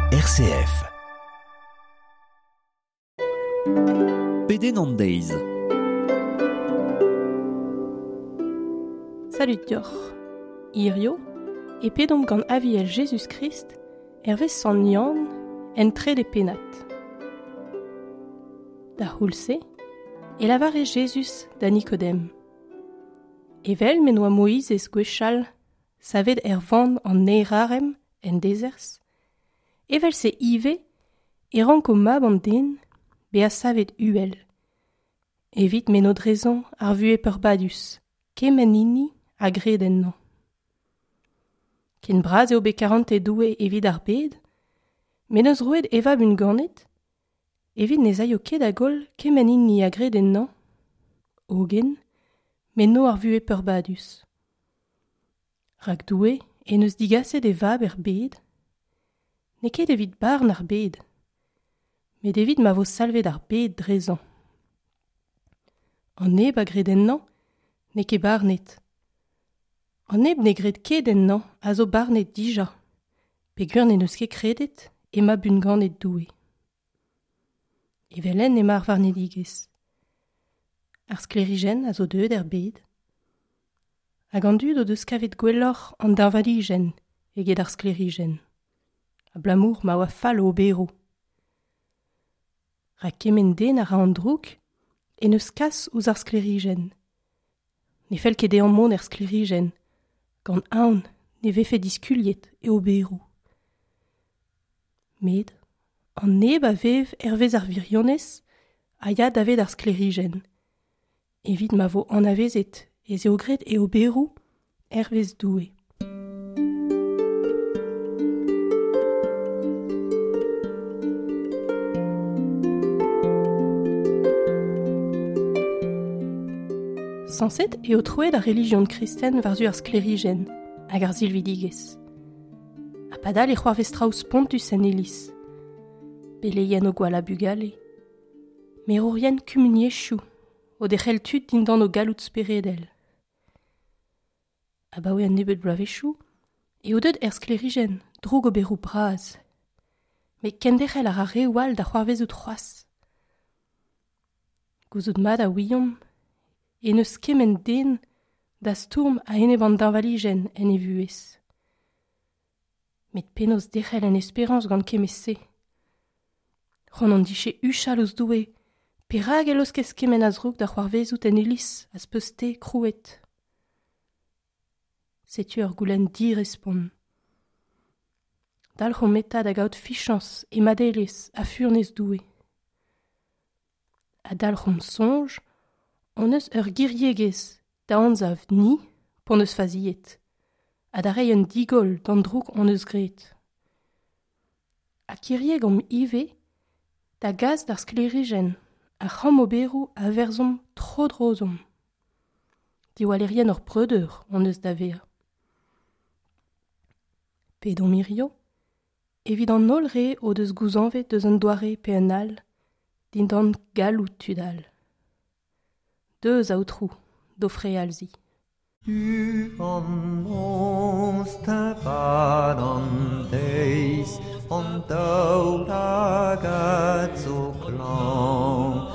RCF. Peden an deiz. Salut diolch. Irio, e pedom gant aviel Jesus Christ, hervez san Yann en tre de penat. Da c'houlse, e lavare Jesus da Nicodem. Evel men oa Moïse ez gwechal, savet vand an neirarem en dezers, evel se ive, e ranko mab an den, be a savet uel. Evit men o drezon ar vue perbadus, kemen inni a greden nan. Ken braz eo be 42 evit ar bed, men eus roet evab un ganet, evit ne zaio ket a gol kemen inni a greden nan, ogen, men no ar vue perbadus. Rak doue, en eus digaset e vab er bed, ne ket evit barn ar bed, met evit ma vo salvet ar bed drezan. An eb a greden nan, ne ket barnet. An eb ne gred ket en nan a zo barnet dija, pe gwir ne neus ket kredet e ma bun ganet doue. Evelen e mar varnedigez. Ar sklerigen a zo deud er bed, hag an dud o deus kavet gwelloc'h an darvaligen eget ar sklerigen. A blamour ma oa fall o obero. Rak kemen den a ra an drouk, en eus kas ouz ar sklerigen. Ne fel ket an mon er sklerigen, gant aon ne vefe diskuliet e obero. Med, an neb a vev hervez ar virionez, a ya davet ar sklerigen. Evit ma vo an avezet, ez eo gret e obero hervez doue. Sanset eo trouet da religion kristen varzu ar sklerigen, hag ar zilvidigez. A padal e c'hoarvez traoù Pontus en Elis. Beleien o gwal a bugale. Me rourien kumuniechou, o dechel tud dindan o galout speredel. A baoe an nebet blavechou, e o deud er sklerigen, droug o berou braz. Me ken dechel ar a rewal da c'hoarvez out c'hoaz. Gouzout mad a ouiom, e neus kemen den da stourm a ene ban darvaligen en e vuez. Met penaos dechel en esperance gant kemese. Ron an diche uchal ouz doue, perag elos kes kemen a zrouk da c'hoarvezout en Elis a speuste krouet. Setu ur goulenn di respon. Dal c'hom meta da gaout fichans e madelez a furnez doue. A dal c'hom sonj, on eus ur giriegez da anzav ni pon eus faziet, a da rei un digol d'an drouk on eus gret. A kirieg om ive, da gaz d'ar sklerigen, a c'hom oberou a verzom tro-drozom. Diwalerien ur preudeur on eus da ver. Pedom irio, evit an ol re o deus gouzanvet deus un doare pe un al, dindan galout tudal. Deus a outrou, d'ofre alzi. Du an osterpad an deiz, an daout agat zo klang.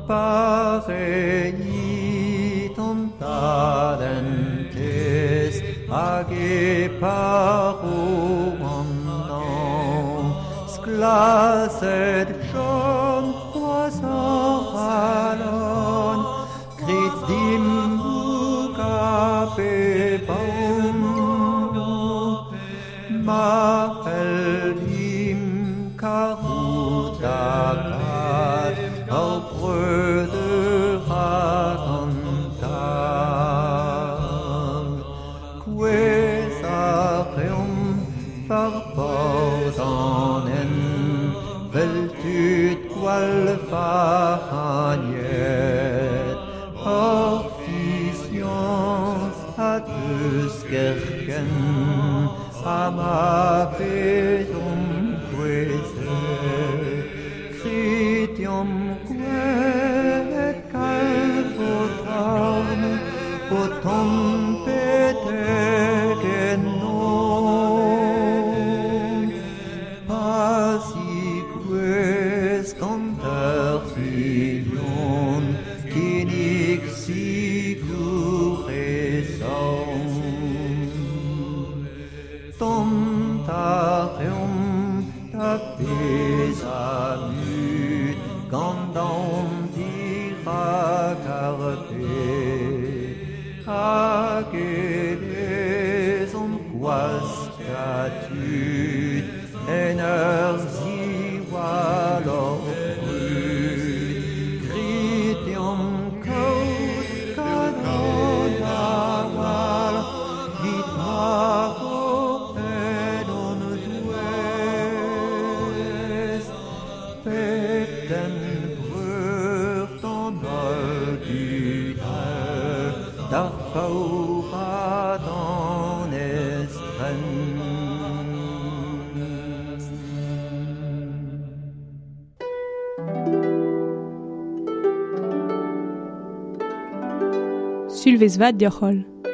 Pareit an daden tez, hag e parou an nan. Sklaset chom poazor alon, grit dim buka pe baum, ma dim karou da bad, au bröde racontar. Quez a reum verbordanen, veltut qual fahaniet, officions ad uskerken, ama pedum quese, critium quet calvotarne, potum petegen non, Tarium da pesamut gandam dira carpe ageles quascatut energi valor brut critium caud canona val vit mavo pedon dues peten brurt en aldudre dar paura dans estren. Sulvezvat diolchol.